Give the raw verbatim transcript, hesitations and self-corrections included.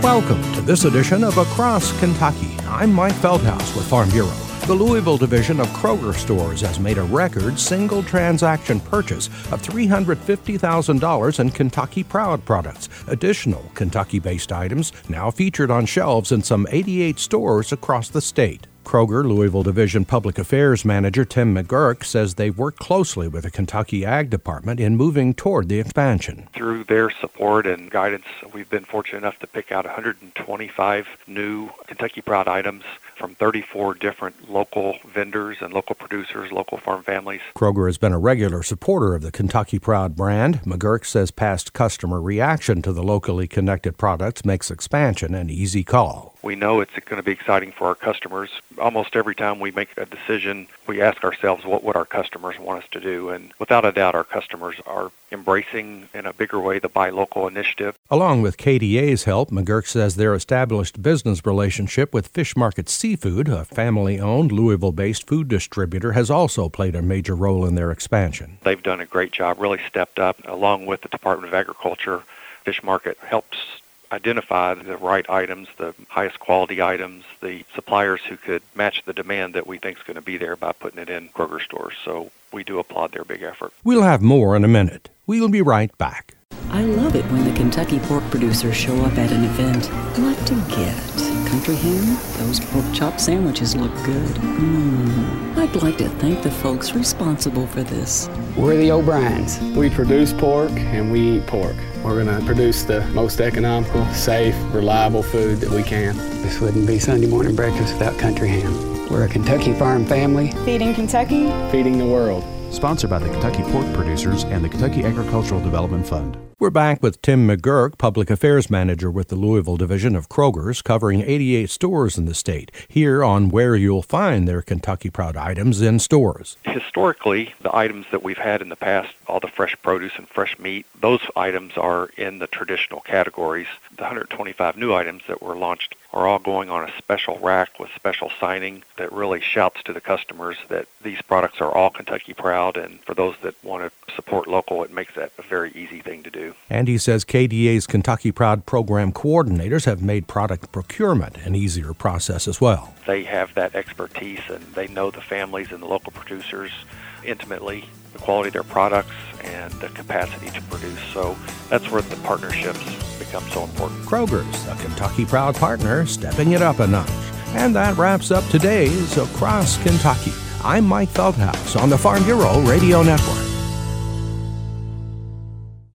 Welcome to this edition of Across Kentucky. I'm Mike Feldhaus with Farm Bureau. The Louisville division of Kroger Stores has made a record single transaction purchase of three hundred fifty thousand dollars in Kentucky Proud products. Additional Kentucky-based items now featured on shelves in some eighty-eight stores across the state. Kroger Louisville Division Public Affairs Manager Tim McGurk says they've worked closely with the Kentucky Ag Department in moving toward the expansion. Through their support and guidance, we've been fortunate enough to pick out one hundred twenty-five new Kentucky Proud items from thirty-four different local vendors and local producers, local farm families. Kroger has been a regular supporter of the Kentucky Proud brand. McGurk says past customer reaction to the locally connected products makes expansion an easy call. We know it's going to be exciting for our customers. Almost every time we make a decision, we ask ourselves what would our customers want us to do. And without a doubt, our customers are embracing in a bigger way the Buy Local initiative. Along with K D A's help, McGurk says their established business relationship with Fish Market Seafood, a family-owned Louisville-based food distributor, has also played a major role in their expansion. They've done a great job, really stepped up. Along with the Department of Agriculture, Fish Market helps identify the right items, the highest quality items, the suppliers who could match the demand that we think is going to be there by putting it in Kroger stores. So we do applaud their big effort. We'll have more in a minute. We'll be right back. I love it when the Kentucky pork producers show up at an event. What to get? Country ham? Those pork chop sandwiches look good. Mmm. I'd like to thank the folks responsible for this. We're the O'Briens. We produce pork and we eat pork. We're going to produce the most economical, safe, reliable food that we can. This wouldn't be Sunday morning breakfast without country ham. We're a Kentucky farm family. Feeding Kentucky. Feeding the world. Sponsored by the Kentucky Pork Producers and the Kentucky Agricultural Development Fund. We're back with Tim McGurk, Public Affairs Manager with the Louisville Division of Kroger's, covering eighty-eight stores in the state, here on where you'll find their Kentucky Proud items in stores. Historically, the items that we've had in the past, all the fresh produce and fresh meat, those items are in the traditional categories. The one hundred twenty-five new items that were launched are all going on a special rack with special signing that really shouts to the customers that these products are all Kentucky Proud, and for those that want to support local, it makes that a very easy thing to do. And he says K D A's Kentucky Proud program coordinators have made product procurement an easier process as well. They have that expertise and they know the families and the local producers intimately, the quality of their products and the capacity to produce. So that's where the partnerships become so important. Kroger's a Kentucky Proud partner, stepping it up a notch. And that wraps up today's Across Kentucky. I'm Mike Feldhaus on the Farm Bureau Radio Network.